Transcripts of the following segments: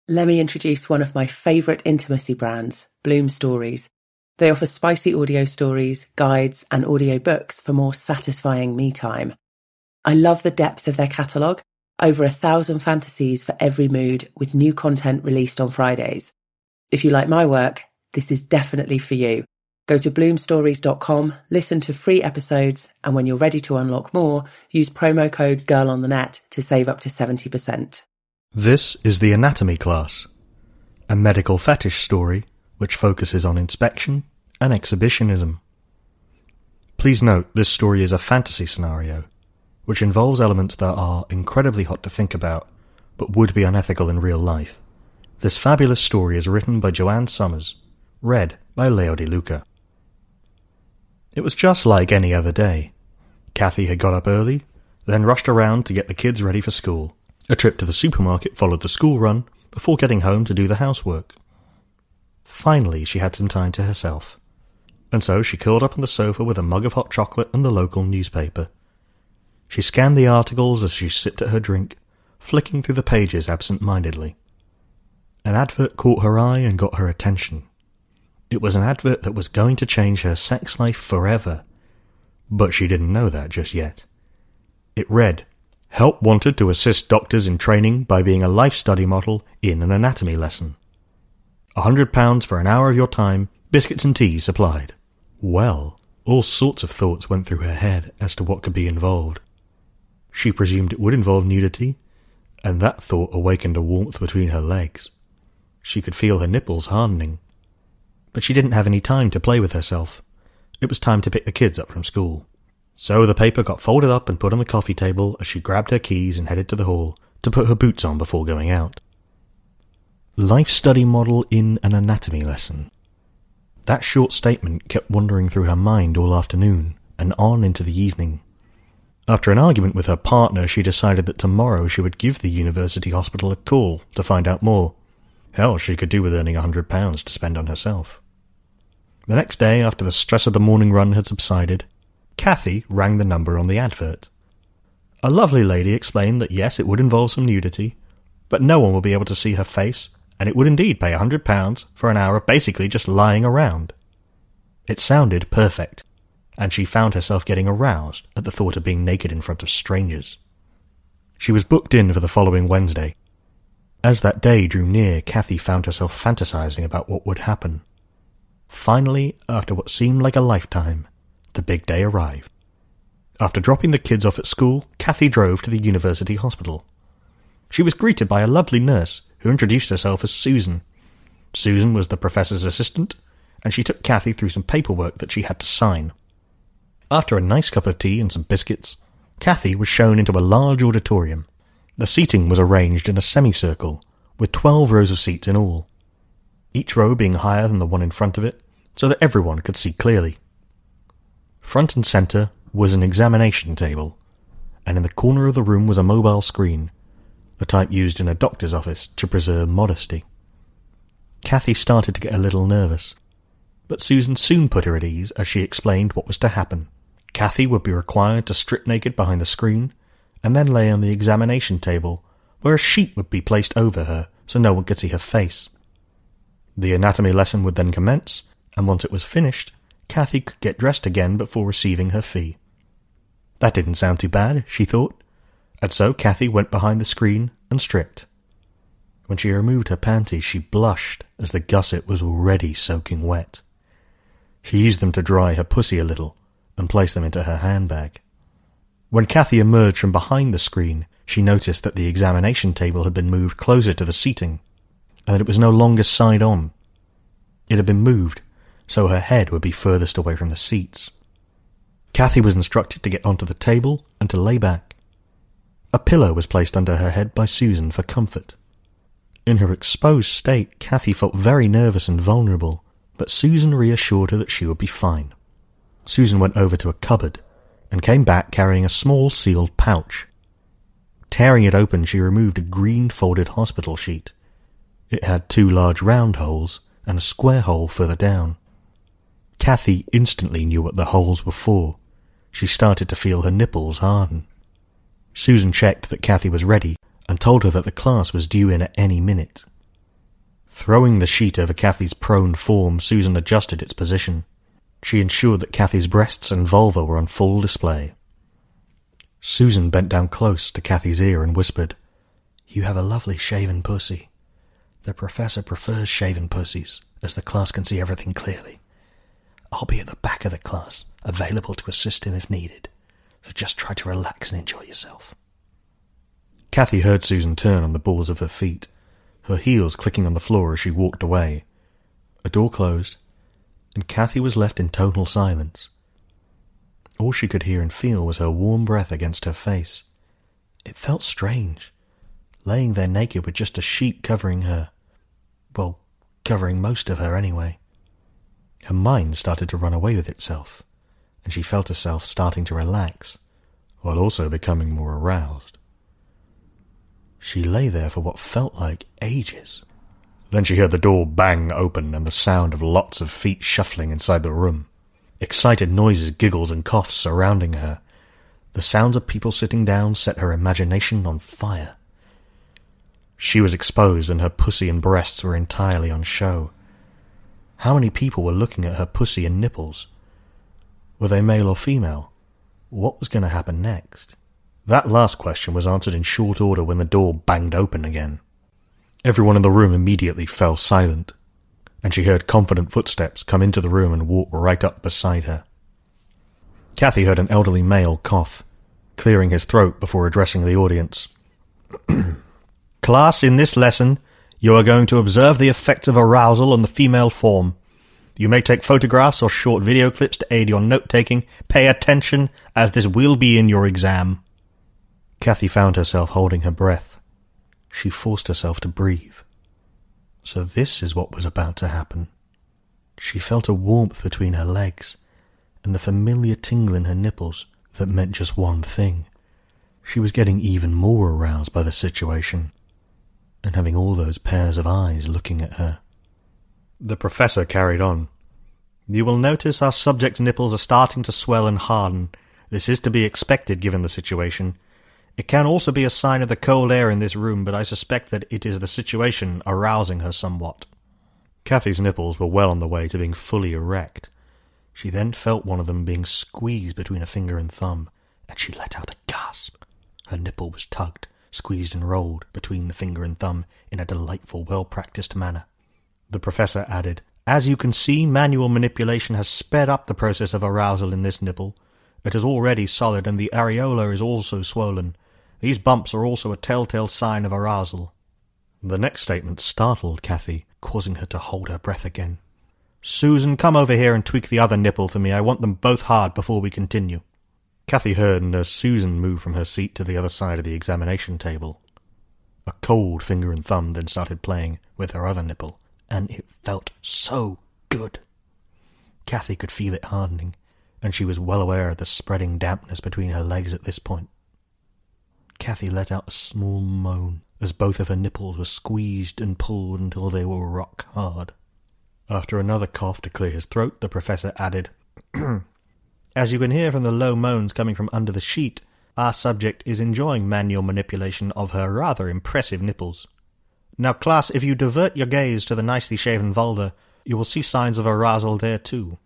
Let me introduce one of my favourite intimacy brands, Bloom Stories. They offer spicy audio stories, guides, and audio books for more satisfying me time. I love the depth of their catalogue, over 1,000 fantasies for every mood, with new content released on Fridays. If you like my work, this is definitely for you. Go to bloomstories.com, listen to free episodes, and when you're ready to unlock more, use promo code GIRLONTHENET to save up to 70%. This is The Anatomy Class, a medical fetish story which focuses on inspection and exhibitionism. Please note this story is a fantasy scenario, which involves elements that are incredibly hot to think about, but would be unethical in real life. This fabulous story is written by Joanne Summers, read by Leo De Luca. It was just like any other day. Kathy had got up early, then rushed around to get the kids ready for school. A trip to the supermarket followed the school run, before getting home to do the housework. Finally, she had some time to herself, and so she curled up on the sofa with a mug of hot chocolate and the local newspaper. She scanned the articles as she sipped at her drink, flicking through the pages absent-mindedly. An advert caught her eye and got her attention. It was an advert that was going to change her sex life forever, but she didn't know that just yet. It read, "Help wanted to assist doctors in training by being a life study model in an anatomy lesson. £100 for an hour of your time, biscuits and tea supplied." Well, all sorts of thoughts went through her head as to what could be involved. She presumed it would involve nudity, and that thought awakened a warmth between her legs. She could feel her nipples hardening. But she didn't have any time to play with herself. It was time to pick the kids up from school. So the paper got folded up and put on the coffee table as she grabbed her keys and headed to the hall to put her boots on before going out. Life study model in an anatomy lesson. That short statement kept wandering through her mind all afternoon and on into the evening. After an argument with her partner, she decided that tomorrow she would give the university hospital a call to find out more. Hell, she could do with earning £100 to spend on herself. The next day, after the stress of the morning run had subsided, Kathy rang the number on the advert. A lovely lady explained that yes, it would involve some nudity, but no one would be able to see her face, and it would indeed pay £100 for an hour of basically just lying around. It sounded perfect, and she found herself getting aroused at the thought of being naked in front of strangers. She was booked in for the following Wednesday. As that day drew near, Kathy found herself fantasizing about what would happen. Finally, after what seemed like a lifetime, the big day arrived. After dropping the kids off at school, Kathy drove to the university hospital. She was greeted by a lovely nurse who introduced herself as Susan. Susan was the professor's assistant, and she took Kathy through some paperwork that she had to sign. After a nice cup of tea and some biscuits, Kathy was shown into a large auditorium. The seating was arranged in a semicircle, with 12 rows of seats in all, each row being higher than the one in front of it, so that everyone could see clearly. Front and centre was an examination table, and in the corner of the room was a mobile screen, the type used in a doctor's office to preserve modesty. Kathy started to get a little nervous, but Susan soon put her at ease as she explained what was to happen. Kathy would be required to strip naked behind the screen, and then lay on the examination table, where a sheet would be placed over her so no one could see her face. The anatomy lesson would then commence, and once it was finished, Kathy could get dressed again before receiving her fee. That didn't sound too bad, she thought, and so Kathy went behind the screen and stripped. When she removed her panties, she blushed as the gusset was already soaking wet. She used them to dry her pussy a little and placed them into her handbag. When Kathy emerged from behind the screen, she noticed that the examination table had been moved closer to the seating, and that it was no longer side-on. It had been moved so her head would be furthest away from the seats. Kathy was instructed to get onto the table and to lay back. A pillow was placed under her head by Susan for comfort. In her exposed state, Kathy felt very nervous and vulnerable, but Susan reassured her that she would be fine. Susan went over to a cupboard and came back carrying a small sealed pouch. Tearing it open, she removed a green folded hospital sheet. It had 2 large round holes and a square hole further down. Kathy instantly knew what the holes were for. She started to feel her nipples harden. Susan checked that Kathy was ready and told her that the class was due in at any minute. Throwing the sheet over Kathy's prone form, Susan adjusted its position. She ensured that Kathy's breasts and vulva were on full display. Susan bent down close to Kathy's ear and whispered, "You have a lovely shaven pussy. The professor prefers shaven pussies, as the class can see everything clearly. I'll be at the back of the class, available to assist him if needed, so just try to relax and enjoy yourself." Kathy heard Susan turn on the balls of her feet, her heels clicking on the floor as she walked away. A door closed, and Kathy was left in total silence. All she could hear and feel was her warm breath against her face. It felt strange, laying there naked with just a sheet covering her. Well, covering most of her anyway. Her mind started to run away with itself, and she felt herself starting to relax, while also becoming more aroused. She lay there for what felt like ages. Then she heard the door bang open and the sound of lots of feet shuffling inside the room. Excited noises, giggles and coughs surrounding her. The sounds of people sitting down set her imagination on fire. She was exposed and her pussy and breasts were entirely on show. How many people were looking at her pussy and nipples? Were they male or female? What was going to happen next? That last question was answered in short order when the door banged open again. Everyone in the room immediately fell silent, and she heard confident footsteps come into the room and walk right up beside her. Kathy heard an elderly male cough, clearing his throat before addressing the audience. "Class, in this lesson, you are going to observe the effects of arousal on the female form. You may take photographs or short video clips to aid your note-taking. Pay attention, as this will be in your exam." Kathy found herself holding her breath. She forced herself to breathe. So this is what was about to happen. She felt a warmth between her legs, and the familiar tingle in her nipples that meant just one thing. She was getting even more aroused by the situation, and having all those pairs of eyes looking at her. The professor carried on. "You will notice our subject's nipples are starting to swell and harden. This is to be expected given the situation. It can also be a sign of the cold air in this room, but I suspect that it is the situation arousing her somewhat." Kathy's nipples were well on the way to being fully erect. She then felt one of them being squeezed between a finger and thumb, and she let out a gasp. Her nipple was tugged, squeezed and rolled between the finger and thumb in a delightful, well-practiced manner. The professor added, "As you can see, manual manipulation has sped up the process of arousal in this nipple. It is already solid, and the areola is also swollen. These bumps are also a telltale sign of arousal." The next statement startled Kathy, causing her to hold her breath again. "Susan, come over here and tweak the other nipple for me. I want them both hard before we continue." Kathy heard Nurse Susan move from her seat to the other side of the examination table. A cold finger and thumb then started playing with her other nipple, and it felt so good. Kathy could feel it hardening, and she was well aware of the spreading dampness between her legs at this point. Kathy let out a small moan as both of her nipples were squeezed and pulled until they were rock hard. After another cough to clear his throat, the professor added, "As you can hear from the low moans coming from under the sheet, our subject is enjoying manual manipulation of her rather impressive nipples. Now, class, if you divert your gaze to the nicely shaven vulva, you will see signs of arousal there too."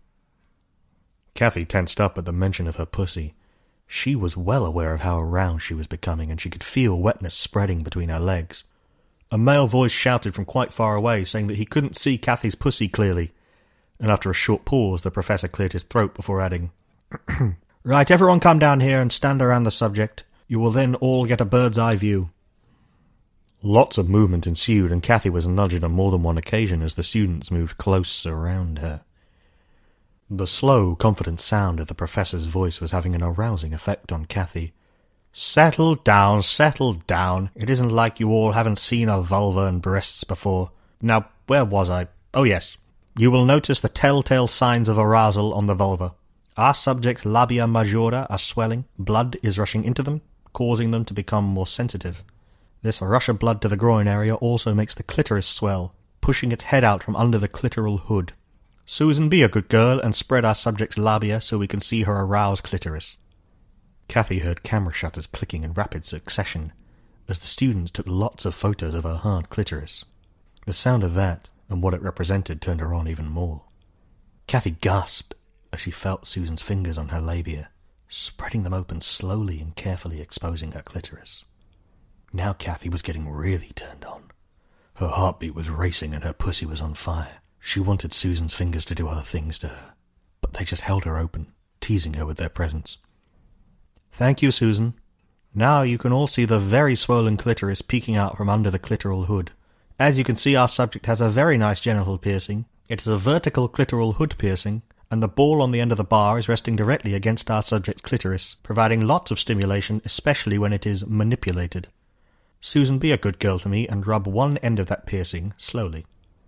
Kathy tensed up at the mention of her pussy. She was well aware of how aroused she was becoming, and she could feel wetness spreading between her legs. A male voice shouted from quite far away, saying that he couldn't see Kathy's pussy clearly, and after a short pause the professor cleared his throat before adding, "Right, everyone come down here and stand around the subject. You will then all get a bird's-eye view." Lots of movement ensued, and Kathy was nudged on more than one occasion as the students moved close around her. The slow, confident sound of the professor's voice was having an arousing effect on Kathy. Settle down. It isn't like you all haven't seen a vulva and breasts before. Now, where was I? Oh yes. You will notice the telltale signs of arousal on the vulva. Our subject's labia majora are swelling. Blood is rushing into them, causing them to become more sensitive. This rush of blood to the groin area also makes the clitoris swell, pushing its head out from under the clitoral hood. Susan, be a good girl and spread our subject's labia so we can see her aroused clitoris. Kathy heard camera shutters clicking in rapid succession as the students took lots of photos of her hard clitoris. The sound of that, and what it represented, turned her on even more. Kathy gasped as she felt Susan's fingers on her labia, spreading them open slowly and carefully exposing her clitoris. Now Kathy was getting really turned on. Her heartbeat was racing and her pussy was on fire. She wanted Susan's fingers to do other things to her, but they just held her open, teasing her with their presence. "Thank you, Susan. Now you can all see the very swollen clitoris peeking out from under the clitoral hood. As you can see, our subject has a very nice genital piercing. It is a vertical clitoral hood piercing, and the ball on the end of the bar is resting directly against our subject's clitoris, providing lots of stimulation, especially when it is manipulated. Susan, be a good girl to me and rub one end of that piercing slowly."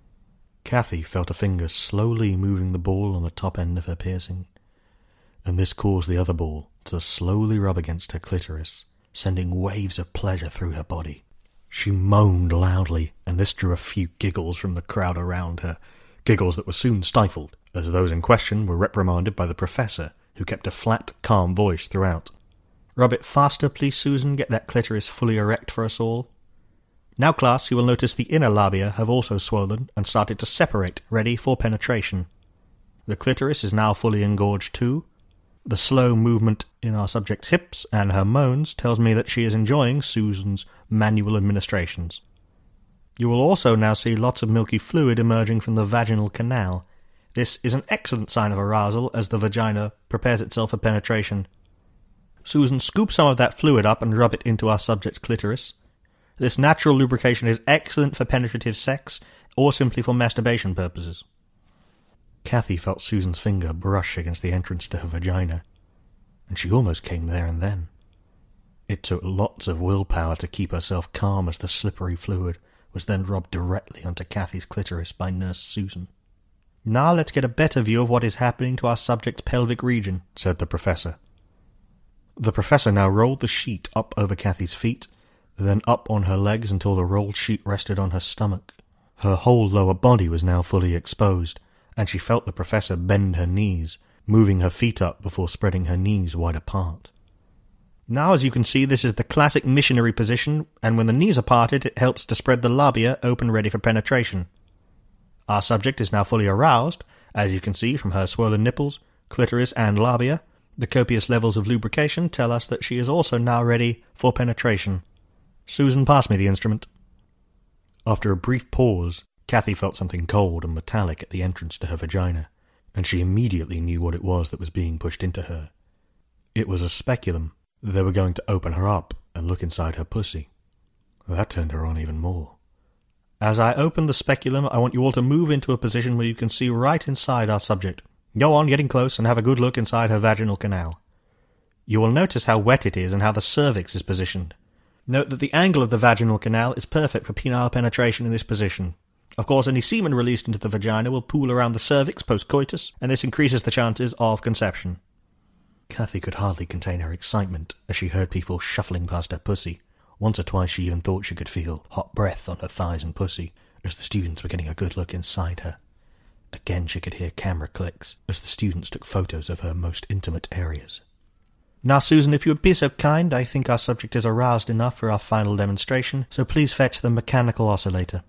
Kathy felt a finger slowly moving the ball on the top end of her piercing, and this caused the other ball to slowly rub against her clitoris, sending waves of pleasure through her body. She moaned loudly, and this drew a few giggles from the crowd around her, giggles that were soon stifled, as those in question were reprimanded by the professor, who kept a flat, calm voice throughout. "Rub it faster, please, Susan. Get that clitoris fully erect for us all. Now, class, you will notice the inner labia have also swollen and started to separate, ready for penetration. The clitoris is now fully engorged too. The slow movement in our subject's hips and her moans tells me that she is enjoying Susan's manual administrations. You will also now see lots of milky fluid emerging from the vaginal canal. This is an excellent sign of arousal as the vagina prepares itself for penetration. Susan, scoop some of that fluid up and rub it into our subject's clitoris. This natural lubrication is excellent for penetrative sex or simply for masturbation purposes." Kathy felt Susan's finger brush against the entrance to her vagina, and she almost came there and then. It took lots of willpower to keep herself calm as the slippery fluid was then rubbed directly onto Kathy's clitoris by Nurse Susan. "Now let's get a better view of what is happening to our subject's pelvic region," said the professor. The professor now rolled the sheet up over Kathy's feet, then up on her legs until the rolled sheet rested on her stomach. Her whole lower body was now fully exposed, and she felt the professor bend her knees, moving her feet up before spreading her knees wide apart. Now, as you can see, this is the classic missionary position, and when the knees are parted, it helps to spread the labia open ready for penetration. Our subject is now fully aroused, as you can see from her swollen nipples, clitoris, and labia. The copious levels of lubrication tell us that she is also now ready for penetration. Susan, pass me the instrument. After a brief pause, Kathy felt something cold and metallic at the entrance to her vagina, and she immediately knew what it was that was being pushed into her. It was a speculum. They were going to open her up and look inside her pussy. That turned her on even more. As I open the speculum, I want you all to move into a position where you can see right inside our subject. Go on, getting close, and have a good look inside her vaginal canal. You will notice how wet it is and how the cervix is positioned. Note that the angle of the vaginal canal is perfect for penile penetration in this position. Of course, any semen released into the vagina will pool around the cervix post-coitus, and this increases the chances of conception. Kathy could hardly contain her excitement as she heard people shuffling past her pussy. Once or twice she even thought she could feel hot breath on her thighs and pussy as the students were getting a good look inside her. Again she could hear camera clicks as the students took photos of her most intimate areas. Now, Susan, if you would be so kind, I think our subject is aroused enough for our final demonstration, so please fetch the mechanical oscillator.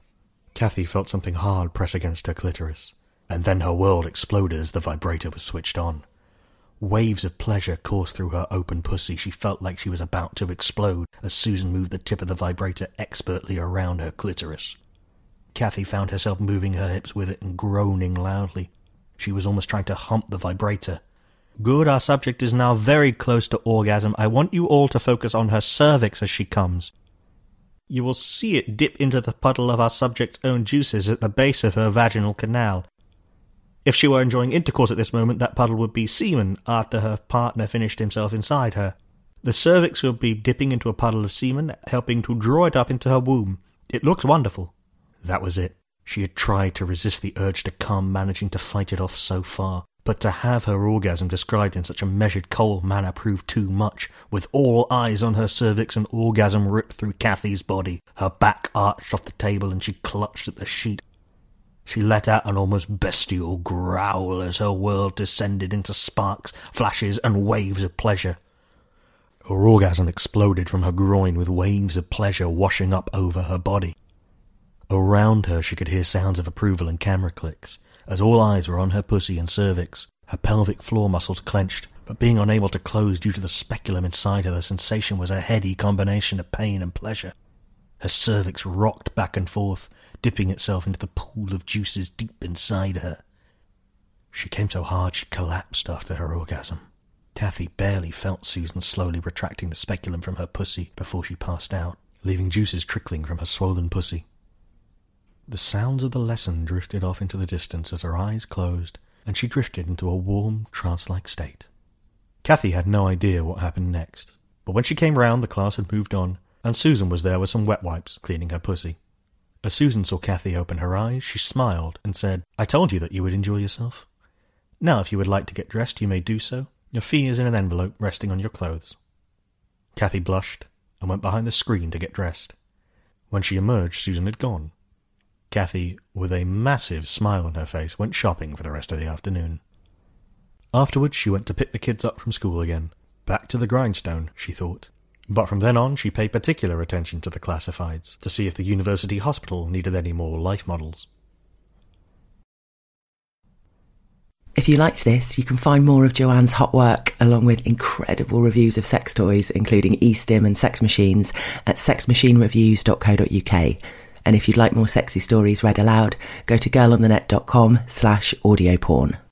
Kathy felt something hard press against her clitoris, and then her world exploded as the vibrator was switched on. Waves of pleasure coursed through her open pussy. She felt like she was about to explode as Susan moved the tip of the vibrator expertly around her clitoris. Kathy found herself moving her hips with it and groaning loudly. She was almost trying to hump the vibrator. Good, our subject is now very close to orgasm. I want you all to focus on her cervix as she comes. You will see it dip into the puddle of our subject's own juices at the base of her vaginal canal. If she were enjoying intercourse at this moment, that puddle would be semen after her partner finished himself inside her. The cervix would be dipping into a puddle of semen, helping to draw it up into her womb. It looks wonderful. That was it. She had tried to resist the urge to come, managing to fight it off so far. But to have her orgasm described in such a measured, cold manner proved too much. With all eyes on her cervix, an orgasm ripped through Kathy's body. Her back arched off the table and she clutched at the sheet. She let out an almost bestial growl as her world descended into sparks, flashes, and waves of pleasure. Her orgasm exploded from her groin with waves of pleasure washing up over her body. Around her she could hear sounds of approval and camera clicks, as all eyes were on her pussy and cervix. Her pelvic floor muscles clenched, but being unable to close due to the speculum inside her, the sensation was a heady combination of pain and pleasure. Her cervix rocked back and forth, dipping itself into the pool of juices deep inside her. She came so hard she collapsed after her orgasm. Kathy barely felt Susan slowly retracting the speculum from her pussy before she passed out, leaving juices trickling from her swollen pussy. The sounds of the lesson drifted off into the distance as her eyes closed, and she drifted into a warm, trance-like state. Kathy had no idea what happened next, but when she came round, the class had moved on, and Susan was there with some wet wipes, cleaning her pussy. As Susan saw Kathy open her eyes, she smiled and said, "I told you that you would enjoy yourself. Now if you would like to get dressed, you may do so. Your fee is in an envelope resting on your clothes." Kathy blushed and went behind the screen to get dressed. When she emerged, Susan had gone. Kathy, with a massive smile on her face, went shopping for the rest of the afternoon. Afterwards, she went to pick the kids up from school again. Back to the grindstone, she thought. But from then on, she paid particular attention to the classifieds, to see if the university hospital needed any more life models. If you liked this, you can find more of Joanne's hot work, along with incredible reviews of sex toys, including eStim and sex machines, at sexmachinereviews.co.uk. And if you'd like more sexy stories read aloud, go to girlonthenet.com/audioporn.